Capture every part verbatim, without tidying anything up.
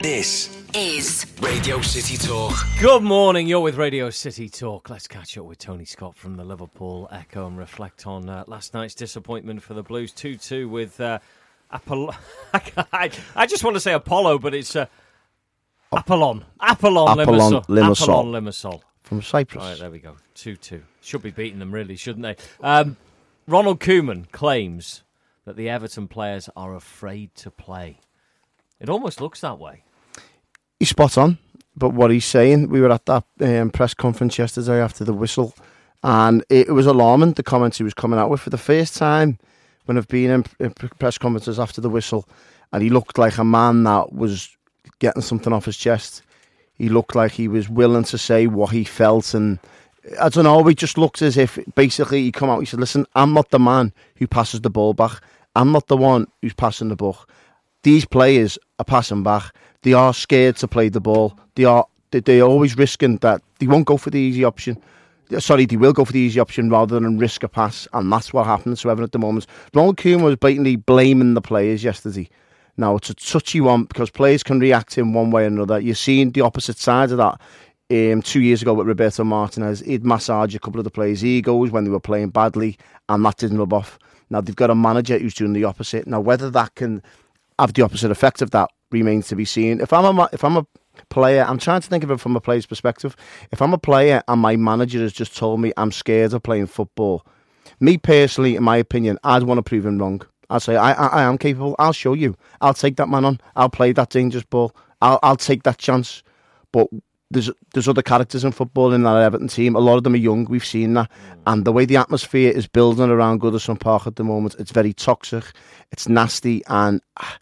This is Radio City Talk. Good morning, you're with Radio City Talk. Let's catch up with Tony Scott from the Liverpool Echo and reflect on uh, last night's disappointment for the Blues. two two with uh, Apollo. I, I just want to say Apollo, but it's uh, Apollon. Apollon, Apollon Limassol. Limassol. Apollon Limassol. From Cyprus. Right, there we go. two two. Should be beating them, really, shouldn't they? Um, Ronald Koeman claims that the Everton players are afraid to play. It almost looks that way. He's spot on, but what he's saying, we were at that um, press conference yesterday after the whistle, and it, it was alarming, the comments he was coming out with. For the first time when I've been in, in press conferences after the whistle, and he looked like a man that was getting something off his chest. He looked like he was willing to say what he felt, and I don't know, he just looked as if basically he come out, he said, listen, I'm not the man who passes the ball back. I'm not the one who's passing the buck. These players are passing back. They are scared to play the ball. They are they, they're always risking that. They won't go for the easy option. Sorry, they will go for the easy option rather than risk a pass, and that's what happens to Everton at the moment. Ronald Koeman was blatantly blaming the players yesterday. Now, it's a touchy one because players can react in one way or another. You've seen the opposite side of that um, two years ago with Roberto Martinez. He'd massage a couple of the players' egos when they were playing badly, and that didn't rub off. Now, they've got a manager who's doing the opposite. Now, whether that can have the opposite effect of that remains to be seen. If I'm a if I'm a player, I'm trying to think of it from a player's perspective. If I'm a player and my manager has just told me I'm scared of playing football, me personally, in my opinion, I'd want to prove him wrong. I'd say I, I I am capable. I'll show you. I'll take that man on. I'll play that dangerous ball. I'll I'll take that chance. But there's there's other characters in football in that Everton team. A lot of them are young. We've seen that, and the way the atmosphere is building around Goodison Park at the moment, it's very toxic. It's nasty, and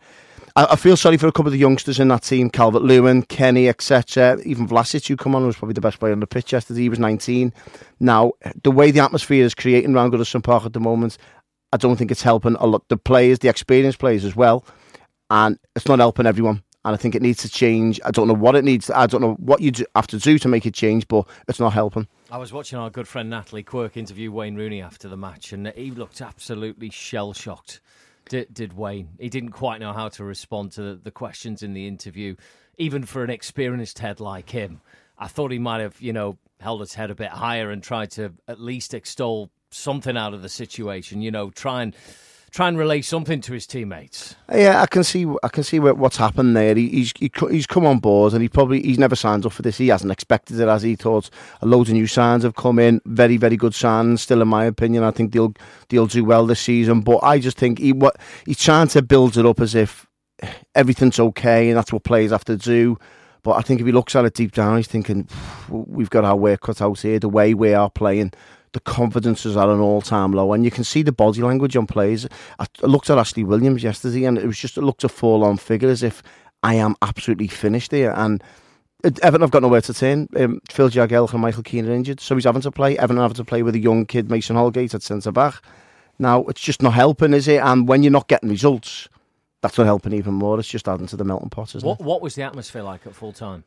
I feel sorry for a couple of the youngsters in that team, Calvert-Lewin, Kenny, et cetera. Even Vlasic, who come on, was probably the best player on the pitch yesterday. He was nineteen. Now, the way the atmosphere is creating around Goodison Park at the moment, I don't think it's helping a lot. The players, the experienced players as well, and it's not helping everyone. And I think it needs to change. I don't know what it needs. I don't know what you have to do to make it change, but it's not helping. I was watching our good friend Natalie Quirk interview Wayne Rooney after the match, and he looked absolutely shell-shocked. Did, did Wayne. He didn't quite know how to respond to the, the questions in the interview, even for an experienced head like him. I thought he might have, you know, held his head a bit higher and tried to at least extol something out of the situation, you know, try and try and relay something to his teammates. Yeah, I can see I can see what's happened there. He, he's he, he's come on board, and he probably he's never signed up for this. He hasn't expected it, as he thought. A load of new signs have come in, very very good signs. Still, in my opinion, I think they'll they'll do well this season. But I just think he what he's trying to build it up as if everything's okay, and that's what players have to do. But I think if he looks at it deep down, he's thinking we've got our work cut out here. The way we are playing, the confidence is at an all-time low, and you can see the body language on players. I looked at Ashley Williams yesterday, and it was just it looked a full-on figure, as if I am absolutely finished here. And Everton have got nowhere to turn. Um, Phil Jagielka and Michael Keane are injured, so he's having to play. Everton having to play with a young kid, Mason Holgate, at centre back. Now it's just not helping, is it? And when you're not getting results, that's not helping even more. It's just adding to the melting pot, isn't what, it? What was the atmosphere like at full time?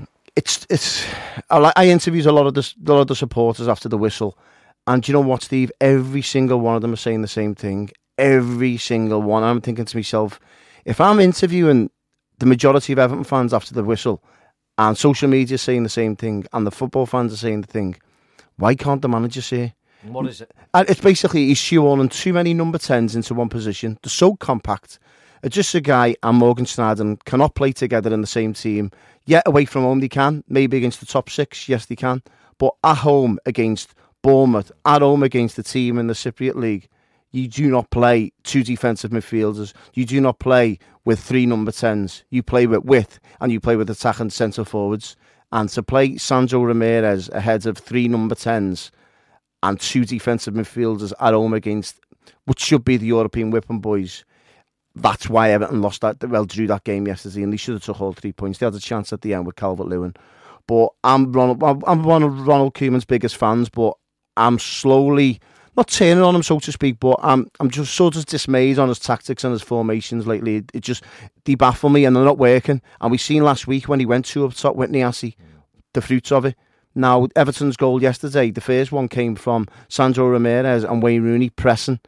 It's it's. I, I interviewed a lot of the a lot of the supporters after the whistle, and you know what, Steve? Every single one of them are saying the same thing. Every single one. I'm thinking to myself, if I'm interviewing the majority of Everton fans after the whistle, and social media is saying the same thing, and the football fans are saying the thing, why can't the manager say? What is it? And it's basically he's shoehorning too many number tens into one position. They're so compact. Just a guy and Morgan Schneiderlin cannot play together in the same team. Yet away from home they can. Maybe against the top six, yes they can. But at home against Bournemouth, at home against the team in the Cypriot League, you do not play two defensive midfielders. You do not play with three number tens. You play with width, and you play with attacking centre forwards. And to play Sandro Ramirez ahead of three number tens and two defensive midfielders at home against what should be the European whipping boys, that's why Everton lost that, well, drew that game yesterday, and they should have took all three points. They had a chance at the end with Calvert-Lewin. But I'm Ronald, I'm one of Ronald Koeman's biggest fans, but I'm slowly, not turning on him, so to speak, but I'm I'm just sort of dismayed on his tactics and his formations lately. It, it just, they baffle me, and they're not working. And we seen last week when he went to up top with Niasse, the fruits of it. Now, Everton's goal yesterday, the first one came from Sandro Ramirez and Wayne Rooney pressing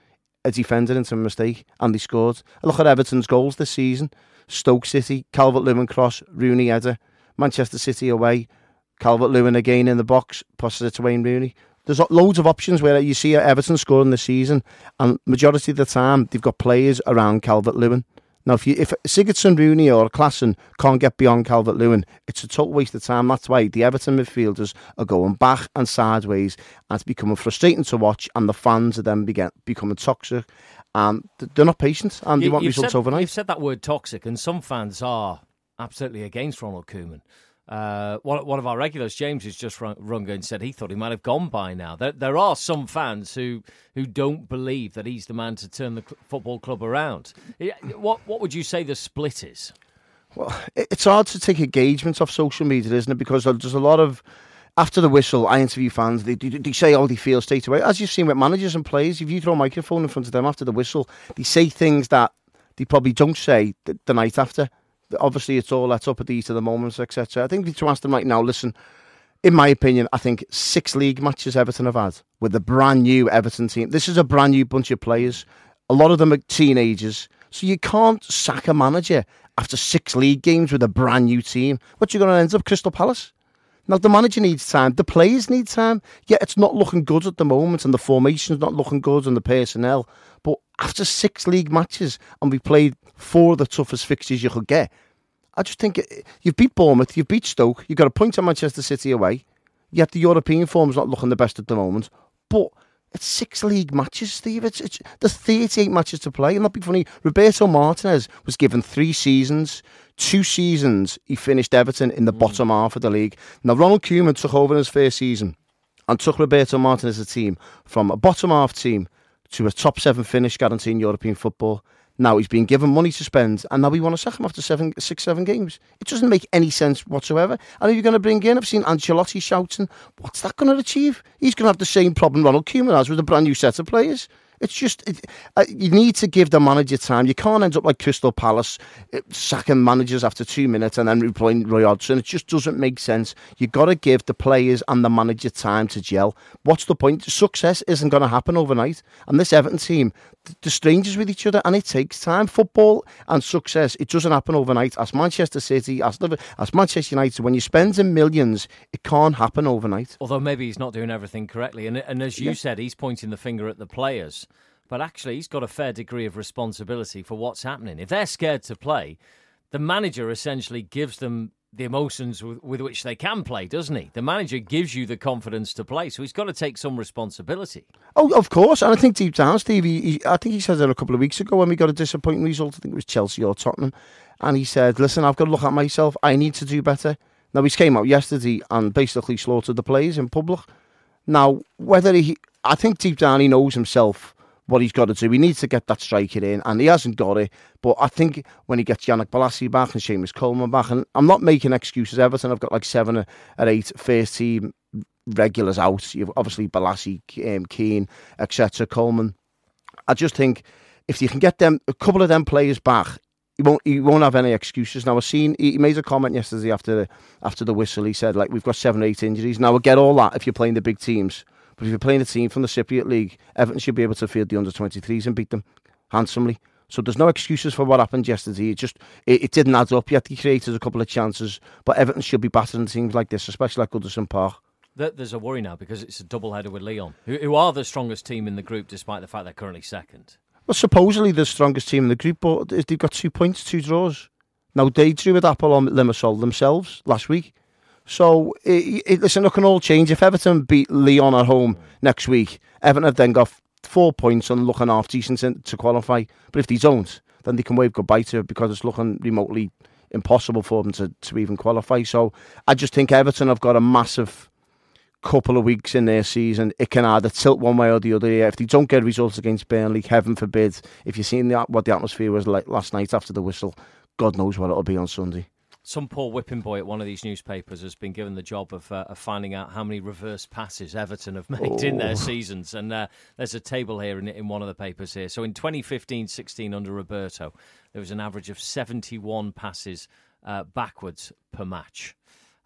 a defender into a mistake, and they scored. Look at Everton's goals this season. Stoke City, Calvert-Lewin cross, Rooney header. Manchester City away, Calvert-Lewin again in the box, passes it to Wayne Rooney. There's loads of options where you see Everton scoring this season, and majority of the time they've got players around Calvert-Lewin. Now, if you, if Sigurdsson, Rooney or Klaassen can't get beyond Calvert-Lewin, it's a total waste of time. That's why the Everton midfielders are going back and sideways, and it's becoming frustrating to watch, and the fans are then begin, becoming toxic, and they're not patient, and you, they want results said, overnight. You've said that word toxic, and some fans are absolutely against Ronald Koeman. Uh, one, one of our regulars, James, has just rung, rung and said he thought he might have gone by now. There, there are some fans who, who don't believe that he's the man to turn the cl- football club around. What what would you say the split is? Well, it's hard to take engagement off social media, isn't it? Because there's a lot of, after the whistle, I interview fans, they, they, they say how they feel straight away. As you've seen with managers and players, if you throw a microphone in front of them after the whistle, they say things that they probably don't say the, the night after. Obviously, it's all let up at the heat of the moments, et cetera. I think we need to ask them right now, listen, in my opinion, I think six league matches Everton have had with the brand new Everton team. This is a brand new bunch of players. A lot of them are teenagers. So you can't sack a manager after six league games with a brand new team. What you're going to end up, Crystal Palace? Now, the manager needs time. The players need time. Yeah, it's not looking good at the moment, and the formation's not looking good, and the personnel. But after six league matches, and we played four of the toughest fixtures you could get, I just think you've beat Bournemouth, you've beat Stoke, you've got a point on Manchester City away, yet the European form's not looking the best at the moment. But it's six league matches, Steve. It's, it's there's thirty-eight matches to play. And that'd be funny. Roberto Martinez was given three seasons. Two seasons he finished Everton in the mm. bottom half of the league. Now, Ronald Koeman took over in his first season and took Roberto Martinez's team from a bottom half team to a top seven finish guaranteeing European football. Now he's been given money to spend, and now we want to sack him after seven, six, seven games. It doesn't make any sense whatsoever. And who are you going to bring in? I've seen Ancelotti shouting. What's that going to achieve? He's going to have the same problem Ronald Koeman has with a brand new set of players. It's just, it, uh, you need to give the manager time. You can't end up like Crystal Palace, uh, sacking managers after two minutes and then employing Roy Hodgson. It just doesn't make sense. You've got to give the players and the manager time to gel. What's the point? Success isn't going to happen overnight. And this Everton team, they're strangers with each other, and it takes time. Football and success, it doesn't happen overnight. As Manchester City, as, as Manchester United, when you spend in millions, it can't happen overnight. Although maybe he's not doing everything correctly. And, and as you yeah. said, he's pointing the finger at the players. But actually, he's got a fair degree of responsibility for what's happening. If they're scared to play, the manager essentially gives them the emotions with, with which they can play, doesn't he? The manager gives you the confidence to play, so he's got to take some responsibility. Oh, of course. And I think deep down, Steve, he, he, I think he said that a couple of weeks ago when we got a disappointing result. I think it was Chelsea or Tottenham. And he said, listen, I've got to look at myself. I need to do better. Now, he came out yesterday and basically slaughtered the players in public. Now, whether he... I think deep down he knows himself what he's got to do. He needs to get that striker in, and he hasn't got it. But I think when he gets Yannick Bolasie back and Seamus Coleman back, and I'm not making excuses, Everton, I've got like seven or eight first team regulars out. You've obviously Bolasie, um, Keane, et cetera, Coleman. I just think if you can get them, a couple of them players back, he won't, he won't have any excuses. Now, I've seen, he made a comment yesterday after the, after the whistle. He said, like, we've got seven or eight injuries. Now, I get all that if you're playing the big teams. But if you're playing a team from the Cypriot League, Everton should be able to field the under twenty-threes and beat them handsomely. So there's no excuses for what happened yesterday. It just it, it didn't add up yet. He created a couple of chances, but Everton should be battering teams like this, especially like Goodison Park. There's a worry now because it's a double-header with Lyon, who, who are the strongest team in the group, despite the fact they're currently second. Well, supposedly the strongest team in the group, but they've got two points, two draws. Now, they drew with Apple on Limassol themselves last week. So, it, it, listen, it can all change. If Everton beat Lyon at home next week, Everton have then got four points and looking half decent to qualify. But if they don't, then they can wave goodbye to it because it's looking remotely impossible for them to, to even qualify. So, I just think Everton have got a massive couple of weeks in their season. It can either tilt one way or the other. If they don't get results against Burnley, heaven forbid, if you've seen the, what the atmosphere was like last night after the whistle, God knows what it'll be on Sunday. Some poor whipping boy at one of these newspapers has been given the job of, uh, of finding out how many reverse passes Everton have made oh. in their seasons. And uh, there's a table here in, in one of the papers here. So in twenty fifteen sixteen under Roberto, there was an average of seventy-one passes uh, backwards per match.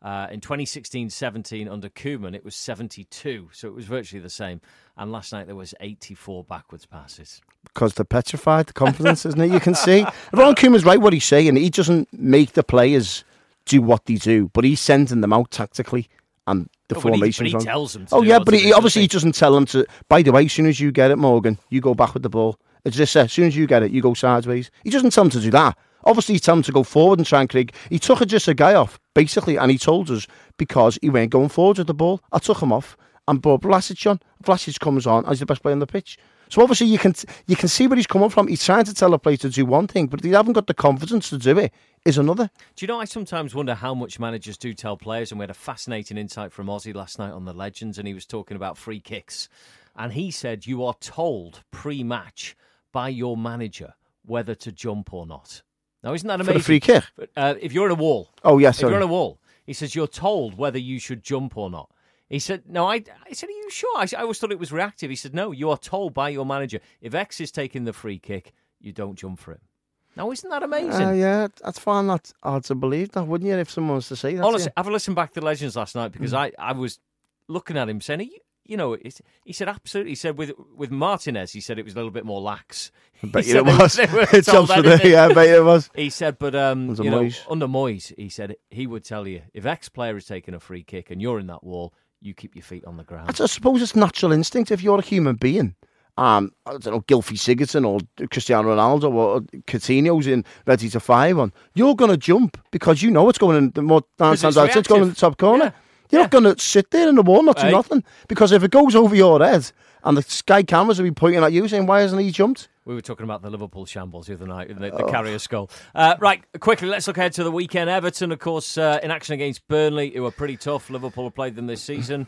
Uh, in twenty sixteen seventeen under Koeman, it was seventy-two, so it was virtually the same. And last night there was eighty-four backwards passes. Because they're petrified, the confidence, isn't it? You can see. Ron Koeman's right what he's saying. He doesn't make the players do what they do, but he's sending them out tactically and the oh, formations. But he, but he tells them to Oh, do yeah, what but to he, do, obviously he doesn't doesn't tell them to, by the way, as soon as you get it, Morgan, you go back with the ball. It's just as soon as you get it, you go sideways. He doesn't tell them to do that. Obviously, he's telling them to go forward and try and create. He took a, just a guy off, basically, and he told us because he weren't going forward with the ball. I took him off and brought Vlasic on. Vlasic comes on as the best player on the pitch. So obviously you can you can see where he's coming from. He's trying to tell a player to do one thing, but if they haven't got the confidence to do it, is another. Do you know, I sometimes wonder how much managers do tell players, and we had a fascinating insight from Ozzy last night on the Legends, and he was talking about free kicks. And he said you are told pre-match by your manager whether to jump or not. Now, isn't that amazing? For the free kick? Uh, if you're in a wall. Oh, yes. If you're in a wall, he says you're told whether you should jump or not. He said, no, I, I said, are you sure? I, I always thought it was reactive. He said, no, you are told by your manager, if X is taking the free kick, you don't jump for him. Now, isn't that amazing? Uh, yeah, that's fine. That's hard to believe that, wouldn't you, if someone was to say that? Honestly, have a listen back to the Legends last night, because mm. I, I was looking at him saying, you, you know, he said absolutely. He said with with Martinez, he said it was a little bit more lax. I bet you it was. It jumps for the, yeah, I bet it was. He said, but um, under you know, Moyes. under Moyes, he said he would tell you, if X player is taking a free kick and you're in that wall, you keep your feet on the ground. I suppose it's natural instinct if you're a human being. Um, I don't know, Gylfi Sigurdsson or Cristiano Ronaldo or Coutinho's in ready to fire on. You're going to jump because you know it's going in the more nine times out. It's going in the top corner. Yeah. You're yeah. not going to sit there in the wall, not do hey. nothing. Because if it goes over your head and the Sky cameras will be pointing at you saying, why hasn't he jumped? We were talking about the Liverpool shambles the other night, the, the oh. carrier skull. Uh, right, quickly, let's look ahead to the weekend. Everton, of course, uh, in action against Burnley, who are pretty tough. Liverpool have played them this season.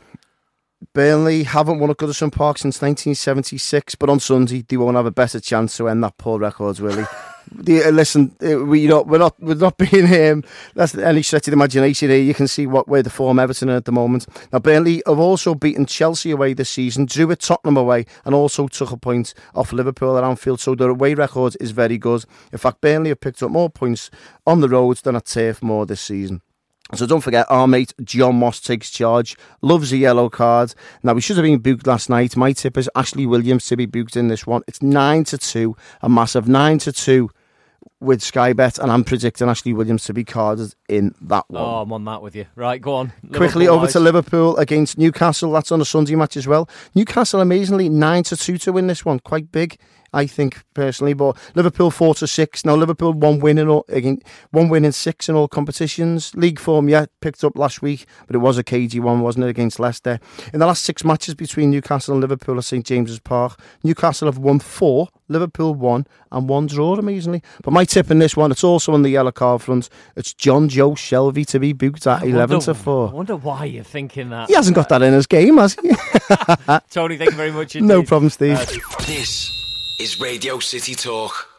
Burnley haven't won at Goodison Park since nineteen seventy-six, but on Sunday they won't have a better chance to end that poor record, really. the, uh, listen, uh, we, you know, we're not we're not being um, that's any stretch of the imagination here. You can see what where the form Everton are at the moment. Now, Burnley have also beaten Chelsea away this season, drew at Tottenham away, and also took a point off Liverpool at Anfield. So their away record is very good. In fact, Burnley have picked up more points on the road than at Turf Moor this season. So don't forget, our mate John Moss takes charge, loves a yellow card. Now, we should have been booked last night. My tip is Ashley Williams to be booked in this one. It's nine to two, a massive nine to two with Sky Bet, and I'm predicting Ashley Williams to be carded in that one. Oh, I'm on that with you. Right, go on. Quickly over to Liverpool against Newcastle. That's on a Sunday match as well. Newcastle, amazingly, nine to two to win this one. Quite big, I think, personally. But Liverpool four to six. Now, Liverpool one win in all, again, one win in six in all competitions. League form, yeah, picked up last week, but it was a cagey one, wasn't it, against Leicester? In the last six matches between Newcastle and Liverpool at St James's Park, Newcastle have won four, Liverpool one, and one draw, amazingly. But my tip in this one, it's also on the yellow card front. It's John Joe Shelvey to be booked at eleven to four. I wonder why you're thinking that. He hasn't got that in his game, has he? Tony, thank you very much indeed. No problem, Steve. Uh, this is Radio City Talk.